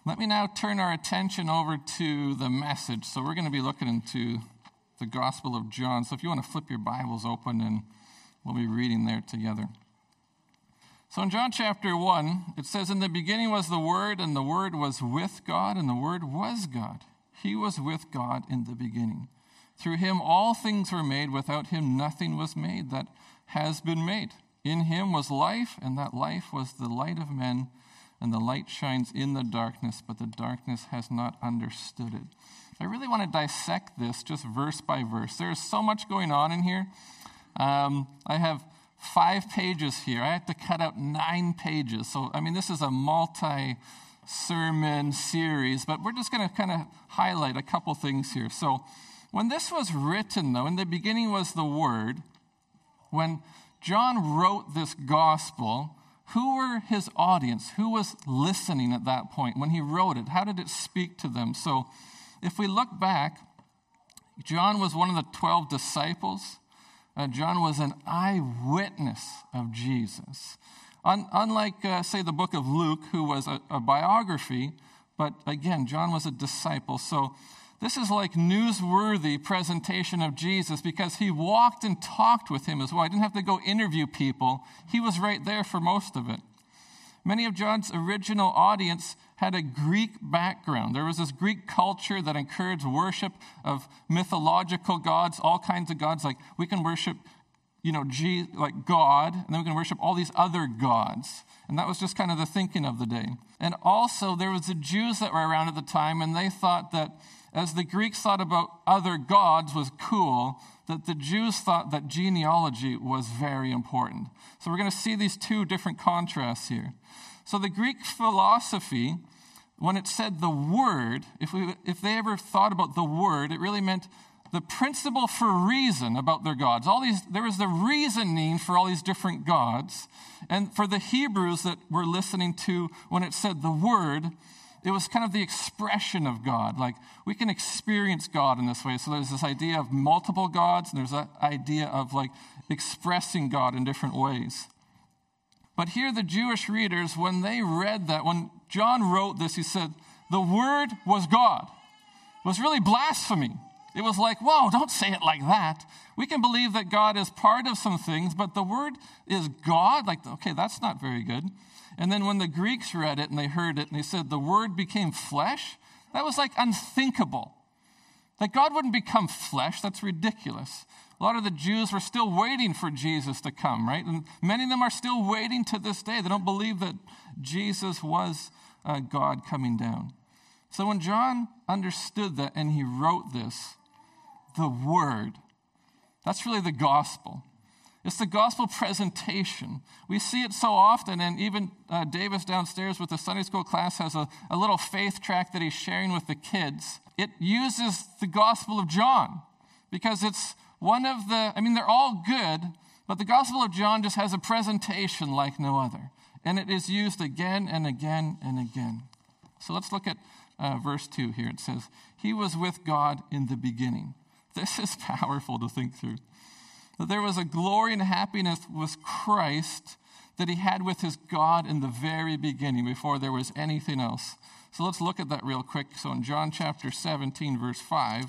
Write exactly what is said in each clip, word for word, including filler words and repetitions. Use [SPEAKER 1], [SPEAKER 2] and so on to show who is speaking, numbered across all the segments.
[SPEAKER 1] Let me now turn our attention over to the message. So we're going to be looking into the Gospel of John. So if you want to flip your Bibles open, and we'll be reading there together. So in John chapter one, it says, "In the beginning was the Word, and the Word was with God, and the Word was God. He was with God in the beginning. Through him all things were made. Without him nothing was made that has been made. In him was life, and that life was the light of men. And the light shines in the darkness, but the darkness has not understood it." I really want to dissect this just verse by verse. There is so much going on in here. Um, I have five pages here. I have to cut out nine pages. So, I mean, this is a multi-sermon series, but we're just going to kind of highlight a couple things here. So, when this was written, though, in the beginning was the Word, when John wrote this gospel, who were his audience? Who was listening at that point when he wrote it? How did it speak to them? So if we look back, John was one of the twelve disciples. Uh, John was an eyewitness of Jesus. Un- unlike, uh, say, the book of Luke, who was a, a biography, but again, John was a disciple. So this is like newsworthy presentation of Jesus because he walked and talked with him as well. I didn't have to go interview people. He was right there for most of it. Many of John's original audience had a Greek background. There was this Greek culture that encouraged worship of mythological gods, all kinds of gods. Like we can worship, you know, G, like God, and then we can worship all these other gods. And that was just kind of the thinking of the day. And also there was the Jews that were around at the time, and they thought that as the Greeks thought about other gods was cool, that the Jews thought that genealogy was very important. So we're going to see these two different contrasts here. So the Greek philosophy, when it said the Word, if we if they ever thought about the Word, it really meant the principle for reason about their gods. All these, there was the reasoning for all these different gods. And for the Hebrews that were listening to when it said the Word, it was kind of the expression of God. Like, we can experience God in this way. So there's this idea of multiple gods, and there's that idea of, like, expressing God in different ways. But here the Jewish readers, when they read that, when John wrote this, he said, the Word was God. It was really blasphemy. It was like, whoa, don't say it like that. We can believe that God is part of some things, but the Word is God? Like, okay, that's not very good. And then when the Greeks read it and they heard it and they said the Word became flesh, that was like unthinkable. That God wouldn't become flesh, that's ridiculous. A lot of the Jews were still waiting for Jesus to come, right? And many of them are still waiting to this day. They don't believe that Jesus was uh, God coming down. So when John understood that and he wrote this, the Word, that's really the gospel. It's the gospel presentation. We see it so often, and even uh, Davis downstairs with the Sunday school class has a, a little faith track that he's sharing with the kids. It uses the Gospel of John because it's one of the, I mean, they're all good, but the Gospel of John just has a presentation like no other. And it is used again and again and again. So let's look at uh, verse two here. It says, he was with God in the beginning. This is powerful to think through. That there was a glory and happiness with Christ that he had with his God in the very beginning, before there was anything else. So let's look at that real quick. So in John chapter seventeen, verse five,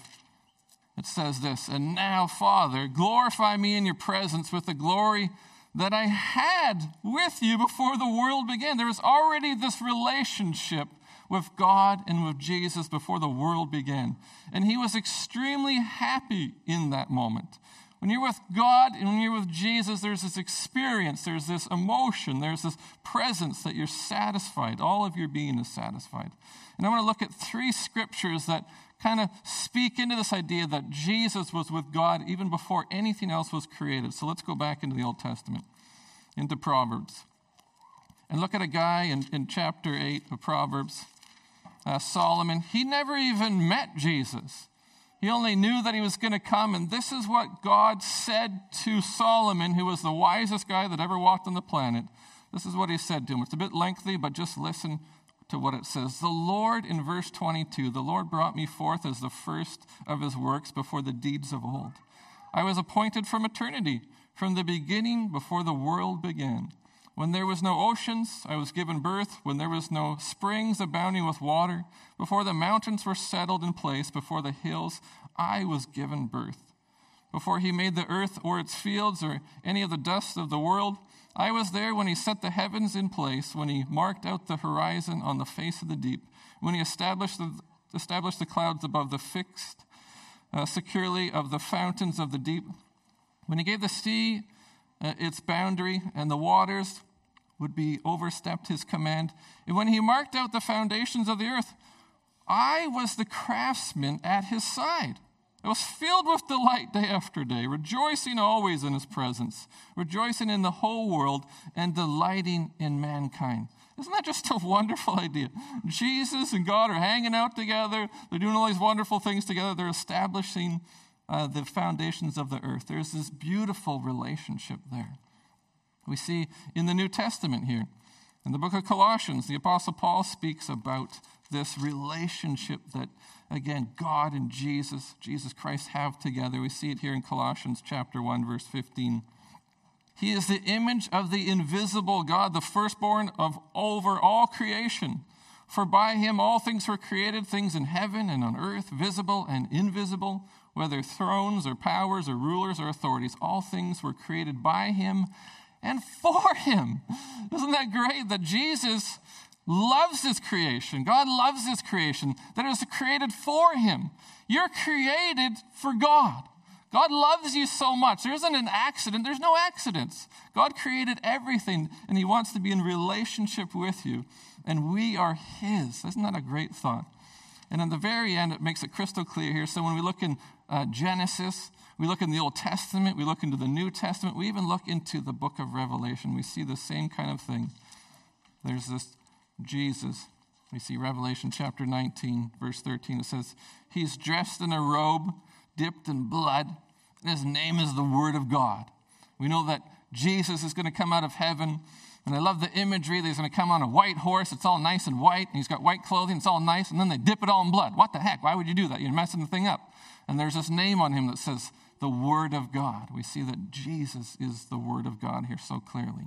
[SPEAKER 1] it says this, and now, Father, glorify me in your presence with the glory that I had with you before the world began. There was already this relationship with God and with Jesus before the world began. And he was extremely happy in that moment. When you're with God and when you're with Jesus, there's this experience, there's this emotion, there's this presence that you're satisfied. All of your being is satisfied. And I want to look at three scriptures that kind of speak into this idea that Jesus was with God even before anything else was created. So let's go back into the Old Testament, into Proverbs. And look at a guy in, in chapter eight of Proverbs, uh, Solomon. He never even met Jesus. He only knew that he was going to come, and this is what God said to Solomon, who was the wisest guy that ever walked on the planet. This is what he said to him. It's a bit lengthy, but just listen to what it says. The Lord, in verse twenty-two, the Lord brought me forth as the first of his works before the deeds of old. I was appointed from eternity, from the beginning, before the world began. When there was no oceans, I was given birth. When there was no springs abounding with water, before the mountains were settled in place, before the hills, I was given birth. Before he made the earth or its fields or any of the dust of the world, I was there when he set the heavens in place, when he marked out the horizon on the face of the deep, when he established the, established the clouds above the fixed uh, securely of the fountains of the deep, when he gave the sea uh, its boundary, and the waters would be overstepped his command. And when he marked out the foundations of the earth, I was the craftsman at his side. I was filled with delight day after day, rejoicing always in his presence, rejoicing in the whole world, and delighting in mankind. Isn't that just a wonderful idea? Jesus and God are hanging out together. They're doing all these wonderful things together. They're establishing uh, the foundations of the earth. There's this beautiful relationship there. We see in the New Testament here, in the book of Colossians, the Apostle Paul speaks about this relationship that, again, God and Jesus, Jesus Christ have together. We see it here in Colossians chapter one, verse fifteen. He is the image of the invisible God, the firstborn of over all creation. For by him all things were created, things in heaven and on earth, visible and invisible, whether thrones or powers or rulers or authorities. All things were created by him and for him. Isn't that great that Jesus loves his creation? God loves his creation, that it was created for him. You're created for God. God loves you so much. There isn't an accident. There's no accidents. God created everything, and he wants to be in relationship with you, and we are his. Isn't that a great thought? And in the very end, it makes it crystal clear here. So when we look in uh, Genesis, we look in the Old Testament, we look into the New Testament, we even look into the book of Revelation, we see the same kind of thing. There's this Jesus. We see Revelation chapter nineteen, verse thirteen. It says, he's dressed in a robe dipped in blood, and his name is the Word of God. We know that Jesus is going to come out of heaven, and I love the imagery that he's going to come on a white horse. It's all nice and white, and he's got white clothing. It's all nice, and then they dip it all in blood. What the heck? Why would you do that? You're messing the thing up. And there's this name on him that says the Word of God. We see that Jesus is the Word of God here so clearly.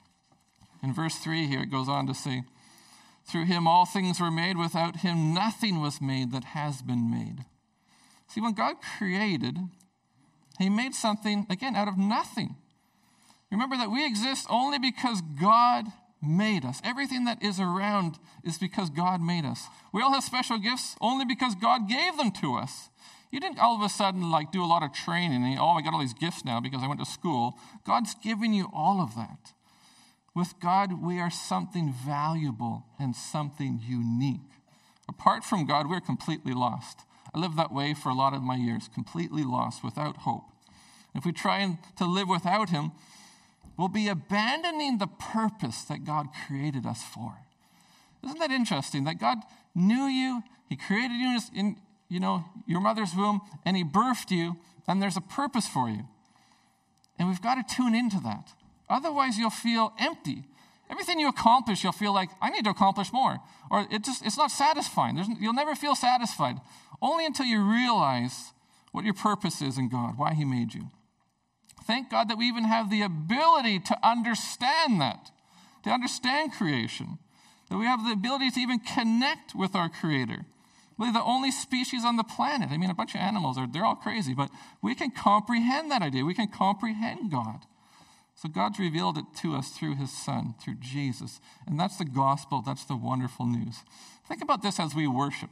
[SPEAKER 1] In verse three here, it goes on to say, through him all things were made. Without him nothing was made that has been made. See, when God created, he made something, again, out of nothing. Remember that we exist only because God made us. Everything that is around is because God made us. We all have special gifts only because God gave them to us. You didn't all of a sudden like do a lot of training and, oh, I got all these gifts now because I went to school. God's given you all of that. With God, we are something valuable and something unique. Apart from God, we're completely lost. I lived that way for a lot of my years, completely lost, without hope. If we try and to live without him, we'll be abandoning the purpose that God created us for. Isn't that interesting? That God knew you, he created you in, his, in you know, your mother's womb, and he birthed you, and there's a purpose for you. And we've got to tune into that. Otherwise, you'll feel empty. Everything you accomplish, you'll feel like, I need to accomplish more. Or it just it's not satisfying. There's, you'll never feel satisfied. Only until you realize what your purpose is in God, why he made you. Thank God that we even have the ability to understand that, to understand creation. That we have the ability to even connect with our Creator. We're the only species on the planet. I mean, a bunch of animals, are they're all crazy, but we can comprehend that idea. We can comprehend God. So God's revealed it to us through his Son, through Jesus. And that's the gospel. That's the wonderful news. Think about this as we worship.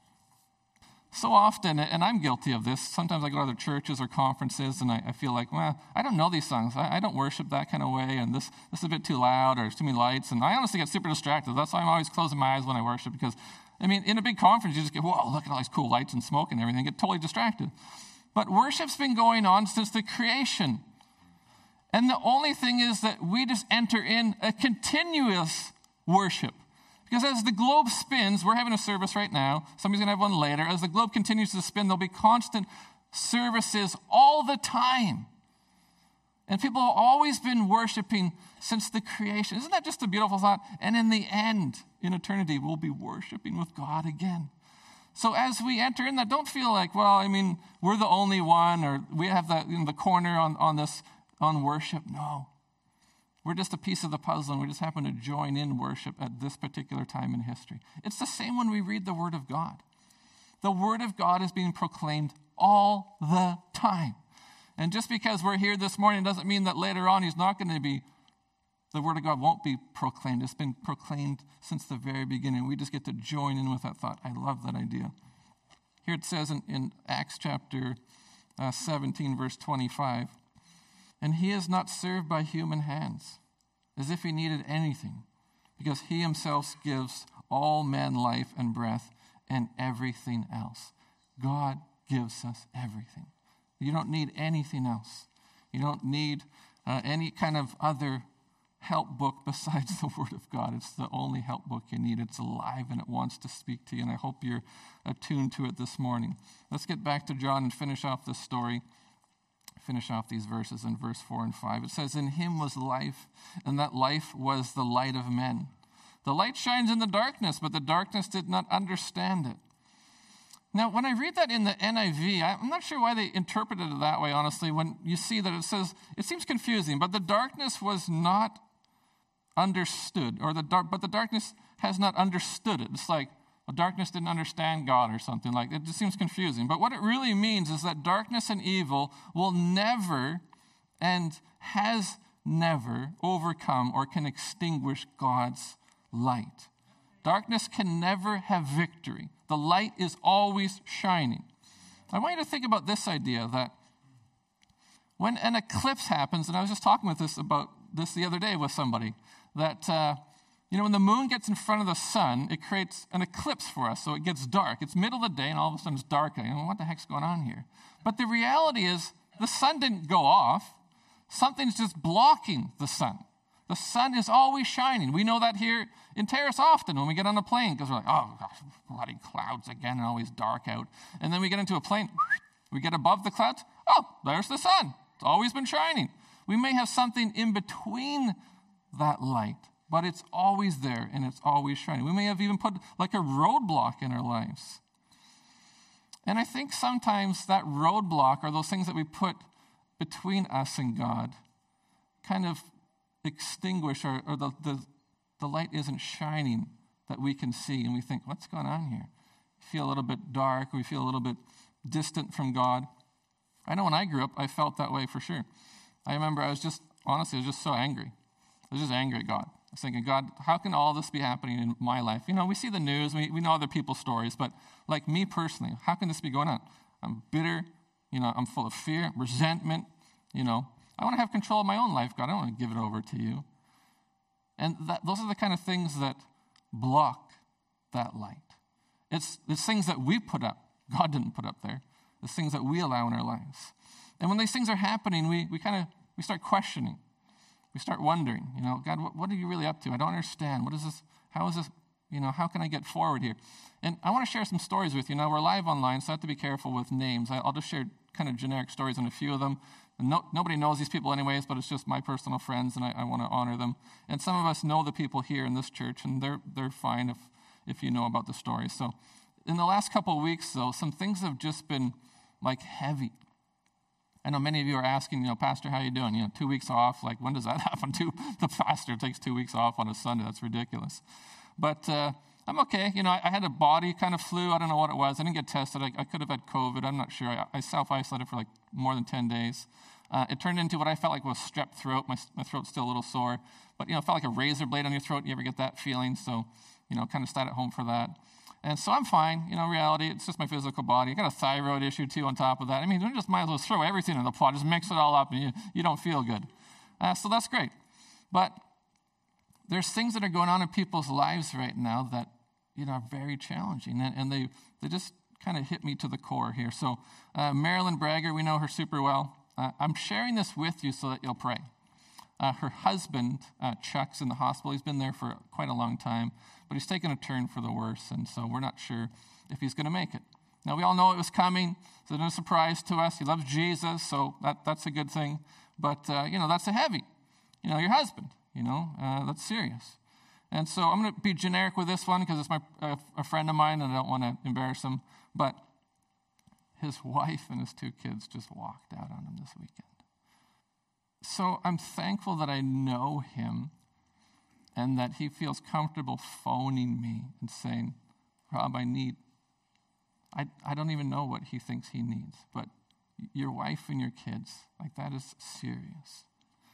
[SPEAKER 1] So often, and I'm guilty of this, sometimes I go to other churches or conferences and I, I feel like, well, I don't know these songs. I, I don't worship that kind of way, and this, this is a bit too loud or there's too many lights. And I honestly get super distracted. That's why I'm always closing my eyes when I worship, because, I mean, in a big conference, you just get, whoa, look at all these cool lights and smoke and everything. Get totally distracted. But worship's been going on since the creation. And the only thing is that we just enter in a continuous worship. Because as the globe spins, we're having a service right now. Somebody's going to have one later. As the globe continues to spin, there'll be constant services all the time. And people have always been worshiping since the creation. Isn't that just a beautiful thought? And in the end, in eternity, we'll be worshiping with God again. So as we enter in that, don't feel like, well, I mean, we're the only one, or we have the, you know, the corner on, on this on worship. No. We're just a piece of the puzzle, and we just happen to join in worship at this particular time in history. It's the same when we read the Word of God. The Word of God is being proclaimed all the time. And just because we're here this morning doesn't mean that later on he's not going to be, the Word of God won't be proclaimed. It's been proclaimed since the very beginning. We just get to join in with that thought. I love that idea. Here it says in, in Acts chapter uh, seventeen, verse twenty-five, and he is not served by human hands, as if he needed anything, because he himself gives all men life and breath and everything else. God gives us everything. You don't need anything else. You don't need uh, any kind of other help book besides the Word of God. It's the only help book you need. It's alive and it wants to speak to you, and I hope you're attuned to it this morning. Let's get back to John and finish off this story. Finish off these verses in verse four and five. It says, in him was life, and that life was the light of men. The light shines in the darkness, but the darkness did not understand it. Now, when I read that in the N I V, I'm not sure why they interpreted it that way, honestly, when you see that it says, it seems confusing, but the darkness was not understood, or the dark, but the darkness has not understood it. It's like, well, darkness didn't understand God or something like that. It just seems confusing. But what it really means is that darkness and evil will never and has never overcome or can extinguish God's light. Darkness can never have victory. The light is always shining. I want you to think about this idea that when an eclipse happens, and I was just talking with this about this the other day with somebody, that uh, you know, when the moon gets in front of the sun, it creates an eclipse for us, so it gets dark. It's middle of the day, and all of a sudden it's dark. You know, what the heck's going on here? But the reality is, the sun didn't go off. Something's just blocking the sun. The sun is always shining. We know that here in Terrace often when we get on a plane, because we're like, oh, gosh, bloody clouds again, and always dark out. And then we get into a plane, we get above the clouds, oh, there's the sun. It's always been shining. We may have something in between that light, but it's always there and it's always shining. We may have even put like a roadblock in our lives. And I think sometimes that roadblock, or those things that we put between us and God, kind of extinguish, or, or the, the, the light isn't shining that we can see, and we think, what's going on here? We feel a little bit dark, we feel a little bit distant from God. I know when I grew up, I felt that way for sure. I remember I was just, honestly, I was just so angry. I was just angry at God. I was thinking, God, how can all this be happening in my life? You know, we see the news, we, we know other people's stories, but like me personally, how can this be going on? I'm bitter, you know, I'm full of fear, resentment, you know. I want to have control of my own life, God. I don't want to give it over to you. And that, those are the kind of things that block that light. It's, it's things that we put up. God didn't put up there. It's things that we allow in our lives. And when these things are happening, we, we kind of, we start questioning. We start wondering, you know, God, what, what are you really up to? I don't understand. What is this? How is this? You know, how can I get forward here? And I want to share some stories with you. Now, we're live online, so I have to be careful with names. I'll just share kind of generic stories on a few of them. No, nobody knows these people anyways, but it's just my personal friends, and I, I want to honor them. And some of us know the people here in this church, and they're they're fine if, if you know about the stories. So in the last couple of weeks, though, some things have just been, like, heavy. I know many of you are asking, you know, Pastor, how you doing? You know, two weeks off. Like, when does that happen? Two, the pastor takes two weeks off on a Sunday. That's ridiculous. But uh, I'm okay. You know, I, I had a body kind of flu. I don't know what it was. I didn't get tested. I, I could have had COVID. I'm not sure. I, I self-isolated for like more than ten days. Uh, it turned into what I felt like was strep throat. My, my throat's still a little sore. But, you know, it felt like a razor blade on your throat. You ever get that feeling? So, you know, kind of stayed at home for that. And so I'm fine. You know, reality, it's just my physical body. I got a thyroid issue, too, on top of that. I mean, we just might as well throw everything in the pot. Just mix it all up, and you, you don't feel good. Uh, so that's great. But there's things that are going on in people's lives right now that, you know, are very challenging. And, and they, they just kind of hit me to the core here. So uh, Marilyn Bragger, we know her super well. Uh, I'm sharing this with you so that you'll pray. Uh, her husband, uh, Chuck's in the hospital. He's been there for quite a long time, but he's taken a turn for the worse, and so we're not sure if he's going to make it. Now, we all know it was coming, so it's no surprise to us. He loves Jesus, so that, that's a good thing. But, uh, you know, that's a heavy. You know, your husband, you know, uh, that's serious. And so I'm going to be generic with this one because it's my uh, a friend of mine, and I don't want to embarrass him. But his wife and his two kids just walked out on him this weekend. so I'm thankful that I know him and that he feels comfortable phoning me and saying, Rob, I need, I, I don't even know what he thinks he needs, but your wife and your kids, like that is serious.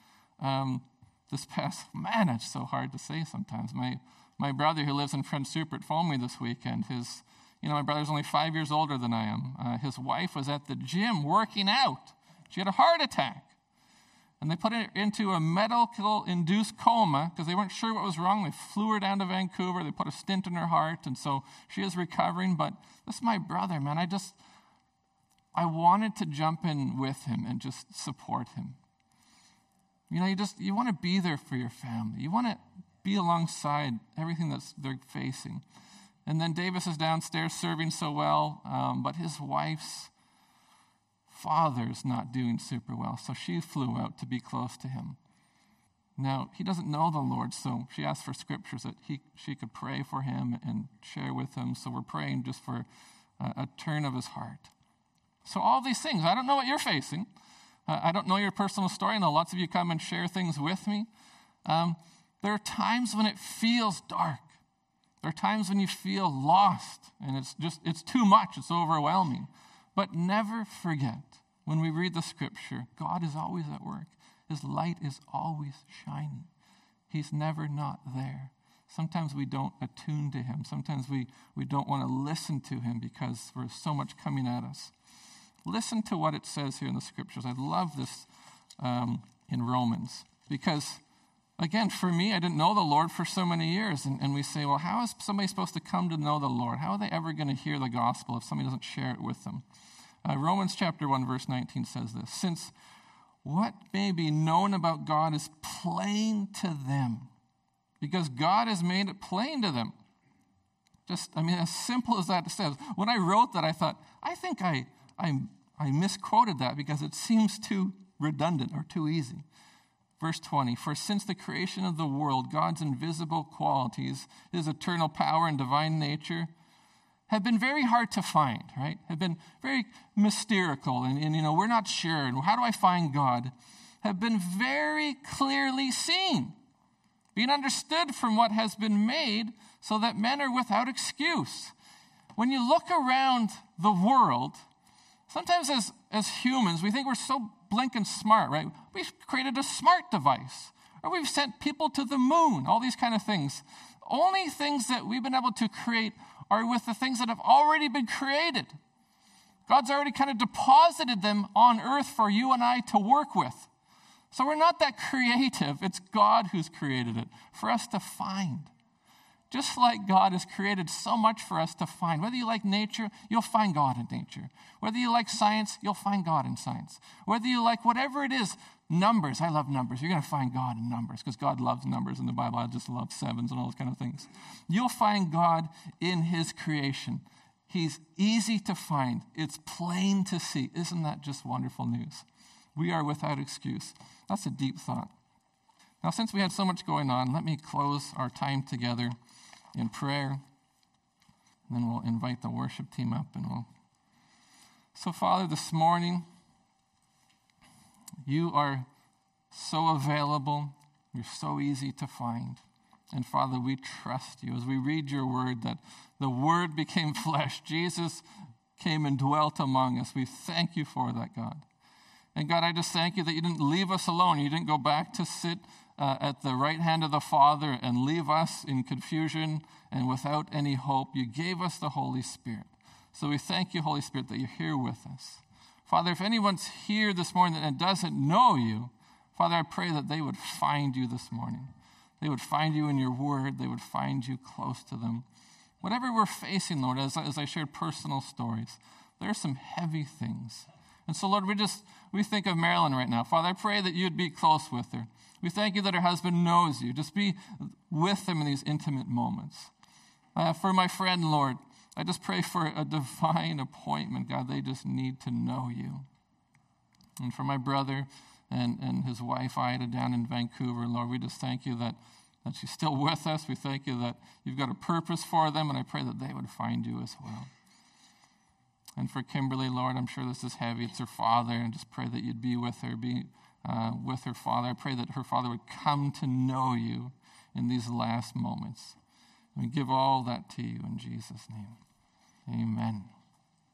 [SPEAKER 1] Um, this past, man, it's so hard to say sometimes. My my brother who lives in Prince Rupert phoned me this weekend. His, you know, my brother's only five years older than I am. Uh, his wife was at the gym working out. She had a heart attack. And they put her into a medical-induced coma because they weren't sure what was wrong. They flew her down to Vancouver. They put a stent in her heart, and so she is recovering. But this is my brother, man. I just, I wanted to jump in with him and just support him. You know, you just, you want to be there for your family. You want to be alongside everything that they're facing. And then Davis is downstairs serving so well, um, but his wife's father's not doing super well, so she flew out to be close to him. Now, he doesn't know the Lord, so she asked for scriptures that he she could pray for him and share with him, so we're praying just for a, a turn of his heart. So all these things, I don't know what you're facing. Uh, I don't know your personal story. I know lots of you come and share things with me. Um, there are times when it feels dark. There are times when you feel lost, and it's just, it's too much, it's overwhelming. But never forget, when we read the scripture, God is always at work. His light is always shining. He's never not there. Sometimes we don't attune to him. Sometimes we, we don't want to listen to him because there's so much coming at us. Listen to what it says here in the scriptures. I love this um, in Romans because, again, for me, I didn't know the Lord for so many years. And, and we say, well, how is somebody supposed to come to know the Lord? How are they ever going to hear the gospel if somebody doesn't share it with them? Uh, Romans chapter one, verse nineteen says this, since what may be known about God is plain to them, because God has made it plain to them. Just, I mean, as simple as that says. When I wrote that, I thought, I think I, I, I misquoted that because it seems too redundant or too easy. Verse twenty, for since the creation of the world, God's invisible qualities, his eternal power and divine nature, have been very hard to find, right? Have been very mystical, and, and you know, we're not sure, and how do I find God? Have been very clearly seen, being understood from what has been made, so that men are without excuse. When you look around the world, sometimes as, as humans, we think we're so blinking smart, right? We've created a smart device, or we've sent people to the moon, all these kind of things. Only things that we've been able to create are with the things that have already been created. God's already kind of deposited them on earth for you and I to work with. So we're not that creative. It's God who's created it for us to find. Just like God has created so much for us to find. Whether you like nature, you'll find God in nature. Whether you like science, you'll find God in science. Whether you like whatever it is, numbers. I love numbers. You're going to find God in numbers because God loves numbers in the Bible. I just love sevens and all those kind of things. You'll find God in his creation. He's easy to find. It's plain to see. Isn't that just wonderful news? We are without excuse. That's a deep thought. Now, since we had so much going on, let me close our time together in prayer. And then we'll invite the worship team up and we'll. So, Father, this morning, you are so available. You're so easy to find. And Father, we trust you as we read your word that the word became flesh. Jesus came and dwelt among us. We thank you for that, God. And God, I just thank you that you didn't leave us alone. You didn't go back to sit uh, at the right hand of the Father and leave us in confusion and without any hope. You gave us the Holy Spirit. So we thank you, Holy Spirit, that you're here with us. Father, if anyone's here this morning and doesn't know you, Father, I pray that they would find you this morning. They would find you in your word. They would find you close to them. Whatever we're facing, Lord, as, as I shared personal stories, there are some heavy things. And so, Lord, we just, we think of Marilyn right now. Father, I pray that you'd be close with her. We thank you that her husband knows you. Just be with them in these intimate moments. Uh, for my friend, Lord, I just pray for a divine appointment, God. They just need to know you. And for my brother and, and his wife, Ida, down in Vancouver, Lord, we just thank you that, that she's still with us. We thank you that you've got a purpose for them, and I pray that they would find you as well. And for Kimberly, Lord, I'm sure this is heavy. It's her father, and just pray that you'd be with her, be uh, with her father. I pray that her father would come to know you in these last moments. We give all that to you in Jesus' name. Amen.